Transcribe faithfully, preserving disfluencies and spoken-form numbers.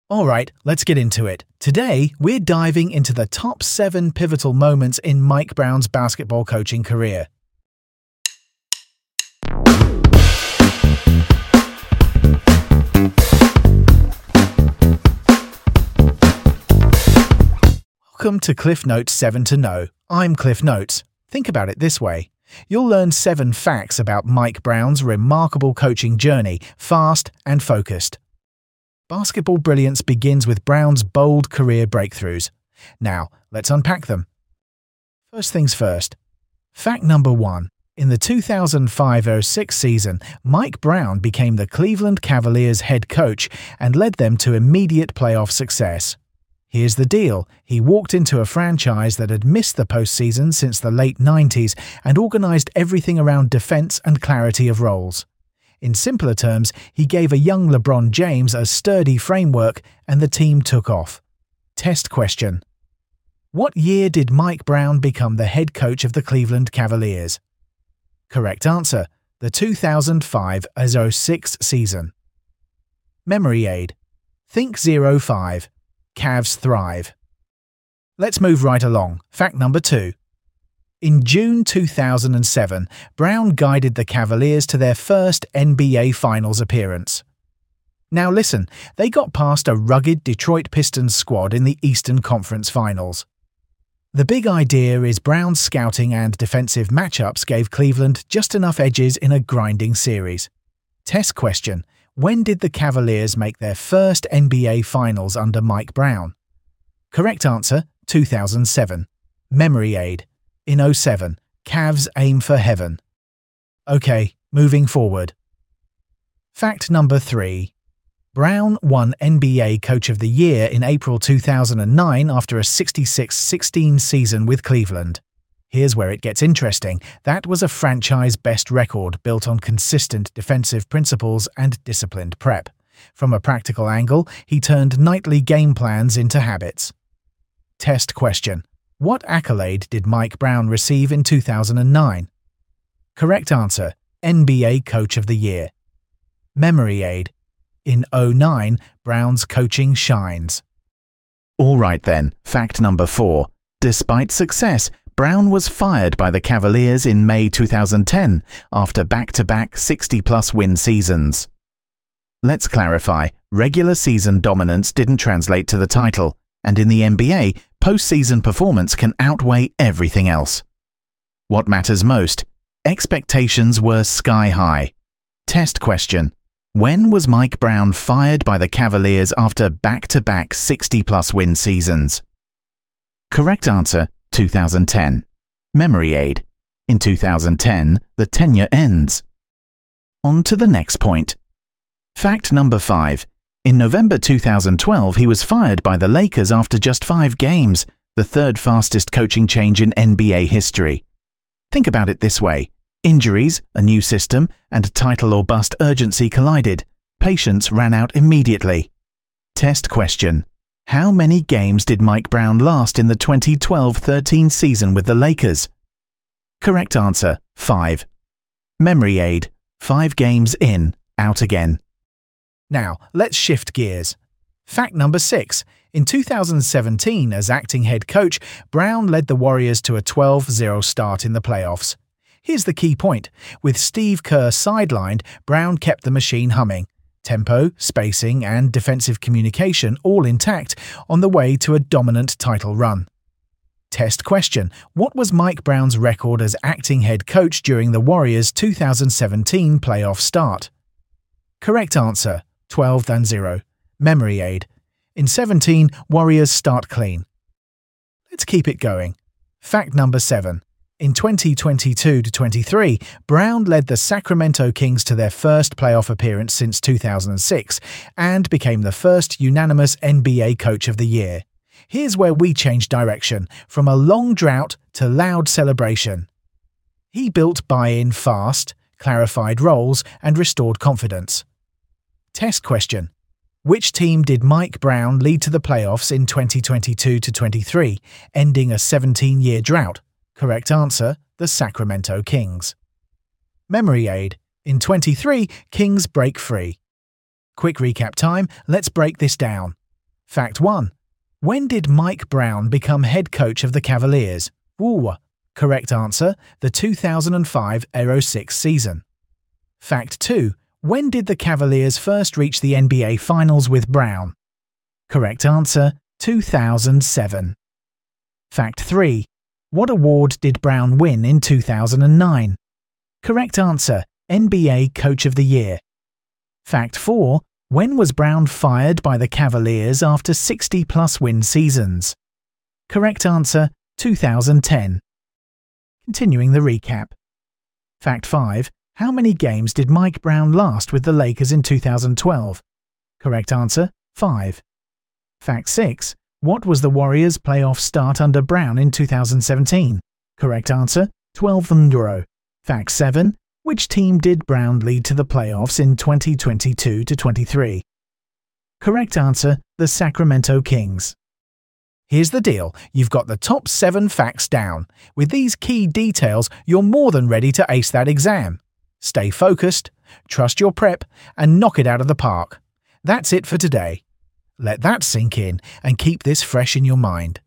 Alright, let's get into it. Today, we're diving into the top seven pivotal moments in Mike Brown's basketball coaching career. Welcome to Cliff Notes seven to know. I'm Cliff Notes. Think about it this way. You'll learn seven facts about Mike Brown's remarkable coaching journey, fast and focused. Basketball brilliance begins with Brown's bold career breakthroughs. Now, let's unpack them. First things first. Fact number one. In the two thousand five oh six season, Mike Brown became the Cleveland Cavaliers head coach and led them to immediate playoff success. Here's the deal. He walked into a franchise that had missed the postseason since the late nineties and organized everything around defense and clarity of roles. In simpler terms, he gave a young LeBron James a sturdy framework and the team took off. Test question. What year did Mike Brown become the head coach of the Cleveland Cavaliers? Correct answer, the two thousand five oh six season. Memory aid. Think zero five. Cavs thrive. Let's move right along. Fact number two. In June two thousand seven, Brown guided the Cavaliers to their first N B A Finals appearance. Now listen, they got past a rugged Detroit Pistons squad in the Eastern Conference Finals. The big idea is Brown's scouting and defensive matchups gave Cleveland just enough edges in a grinding series. Test question. When did the Cavaliers make their first N B A Finals under Mike Brown? Correct answer, two thousand seven. Memory aid. In oh seven, Cavs aim for heaven. Okay, moving forward. Fact number three. Brown won N B A Coach of the Year in April two thousand nine after a sixty-six sixteen season with Cleveland. Here's where it gets interesting. That was a franchise best record built on consistent defensive principles and disciplined prep. From a practical angle, he turned nightly game plans into habits. Test question. What accolade did Mike Brown receive in two thousand nine? Correct answer, N B A Coach of the Year. Memory aid. In oh nine, Brown's coaching shines. Alright then, fact number four. Despite success, Brown was fired by the Cavaliers in May two thousand ten after back-to-back sixty-plus win seasons. Let's clarify, regular season dominance didn't translate to the title, and in the N B A, postseason performance can outweigh everything else. What matters most? Expectations were sky high. Test question. When was Mike Brown fired by the Cavaliers after back-to-back sixty-plus win seasons? Correct answer, two thousand ten. Memory aid. In two thousand ten, the tenure ends. On to the next point. Fact number five. In November two thousand twelve, he was fired by the Lakers after just five games, the third fastest coaching change in N B A history. Think about it this way. Injuries, a new system, and title or bust urgency collided. Patience ran out immediately. Test question. How many games did Mike Brown last in the twenty twelve thirteen season with the Lakers? Correct answer, five. Memory aid. Five games in, out again. Now, let's shift gears. Fact number six. In two thousand seventeen, as acting head coach, Brown led the Warriors to a twelve oh start in the playoffs. Here's the key point. With Steve Kerr sidelined, Brown kept the machine humming. Tempo, spacing, and defensive communication all intact on the way to a dominant title run. Test question. What was Mike Brown's record as acting head coach during the Warriors' two thousand seventeen playoff start? Correct answer, twelve and zero. Memory aid. In seventeen, Warriors start clean. Let's keep it going. Fact number seven. In twenty twenty-two to twenty-three, Brown led the Sacramento Kings to their first playoff appearance since two thousand six and became the first unanimous N B A Coach of the Year. Here's where we change direction, from a long drought to loud celebration. He built buy-in fast, clarified roles, and restored confidence. Test question. Which team did Mike Brown lead to the playoffs in twenty twenty-two to twenty-three, ending a seventeen-year drought? Correct answer, the Sacramento Kings. Memory aid. In twenty-three, Kings break free. Quick recap time, let's break this down. Fact one. When did Mike Brown become head coach of the Cavaliers? Ooh. Correct answer, the two thousand five oh six season. Fact two. When did the Cavaliers first reach the N B A Finals with Brown? Correct answer, two thousand seven. Fact three. What award did Brown win in two thousand nine? Correct answer, N B A Coach of the Year. Fact four. When was Brown fired by the Cavaliers after sixty plus win seasons? Correct answer, two thousand ten. Continuing the recap. Fact five. How many games did Mike Brown last with the Lakers in two thousand twelve? Correct answer, five. Fact six. What was the Warriors' playoff start under Brown in two thousand seventeen? Correct answer, twelve and zero. Fact seven. Which team did Brown lead to the playoffs in twenty twenty-two to twenty-three? Correct answer, the Sacramento Kings. Here's the deal, you've got the top seven facts down. With these key details, you're more than ready to ace that exam. Stay focused, trust your prep, and knock it out of the park. That's it for today. Let that sink in and keep this fresh in your mind.